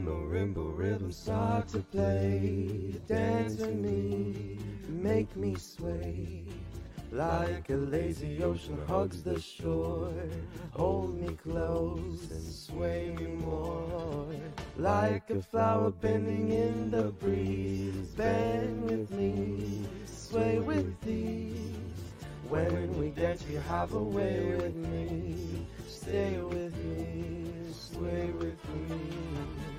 marimba rhythm start to play. Dance with me, make me sway. Like a lazy ocean hugs the shore. Hold me close and sway me more. Like a flower bending in the breeze. Bend with me, sway with thee. When we dance you have a way with me. Stay with me, sway with me.